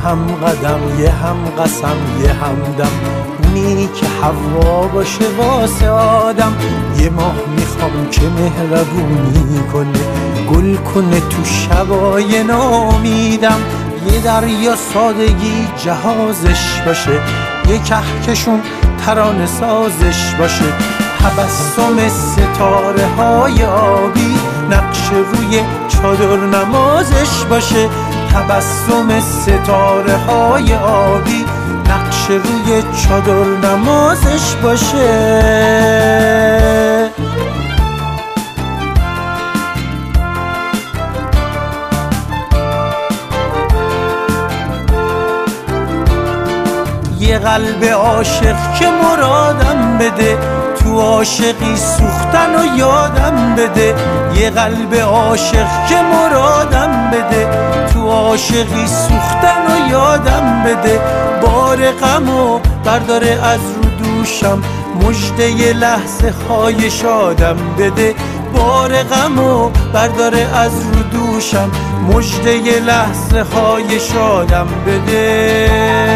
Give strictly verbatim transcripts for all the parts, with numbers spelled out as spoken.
هم قدم یه هم قسم یه همدم، اونی که حوا باشه واسه آدم. یه ماه میخوام که مهربونی کنه، گل کنه تو شبای نامیدم. یه دریا سادگی جهازش باشه، یه کهکشون ترانه سازش باشه. تبسم ستاره های آبی نقش روی چادر نمازش باشه. تبسم ستاره های آبی نقش روی چادر نمازش باشه. یه قلب عاشق که مرادم بده، تو عاشقی سوختن و یادم بده. یه قلب عاشق که مرادم بده، تو عاشقی سوختن و یادم بده. بار غمو برداره از رو دوشم، مژده یه لحظه های شادم بده. بار غمو برداره از رو دوشم، مژده یه لحظه های شادم بده.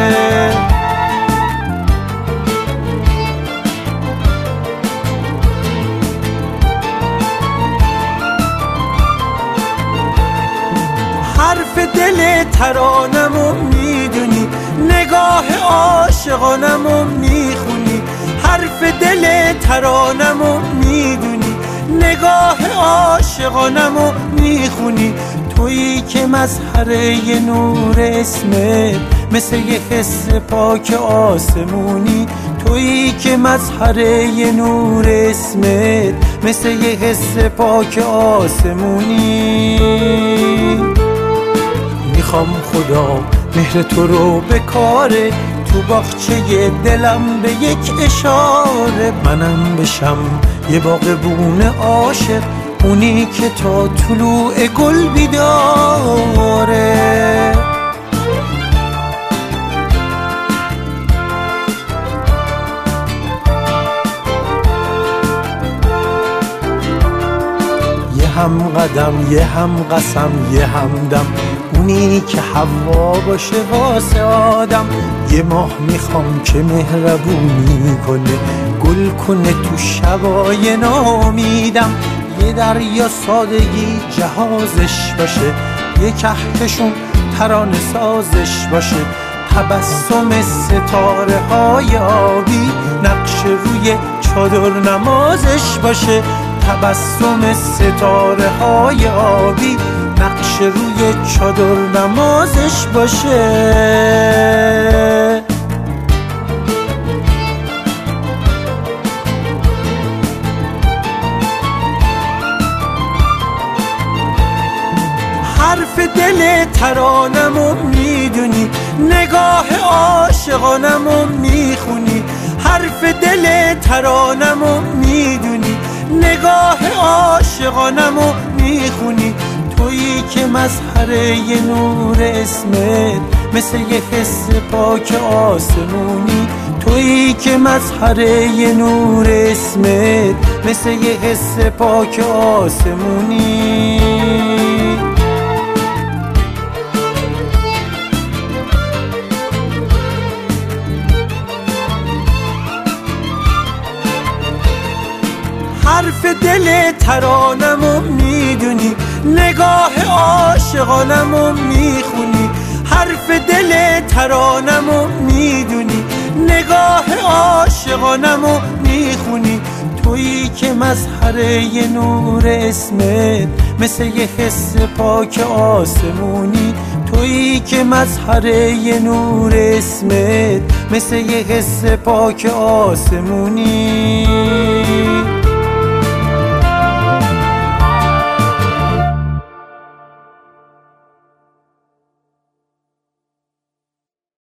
حرف دل ترانمو میدونی، نگاه عاشقانمو میخونی. حرف دل ترانمو میدونی، نگاه عاشقانمو میخونی. تویی که مظهره نور اسمت، مثل یه حس پاک آسمونی. تویی که مظهره نور اسمت، مثل یه حس پاک آسمونی. میخوام خدا مهر تو رو بکاره، تو باغچه دلم به یک اشاره. منم بشم یه باغبون عاشق، اونی که تا طلوع گل بیداره. یه هم قدم یه هم قسم یه همدم، اونی که حوا باشه واسه آدم. یه ماه میخوام که مهربونی کنه، گل کنه تو شبای نامیدم. یه دریا سادگی جهازش باشه، یه کهکشون ترانه سازش باشه. تبسم ستاره های آبی نقش روی چادر نمازش باشه. تبسم ستاره های آبی نقش روی چادر نمازش باشه. حرف دل ترانمو میدونی، نگاه عاشقانمو میخونی. حرف دل ترانمو میدونی، نگاه عاشقانمو میخونی. تویی که مظهره نور اسمت، مثل یه حس پاک آسمونی. تویی که مظهره نور اسمت، مثل یه حس پاک آسمونی. حرف دل ترانمو میدونی، نگاه عاشقانمو میخونی. حرف دل ترانمو میدونی، نگاه عاشقانمو میخونی. تویی که مظهره نور اسمت، مثل یه حس پاک آسمونی. تویی که مظهره نور اسمت، مثل یه حس پاک آسمونی.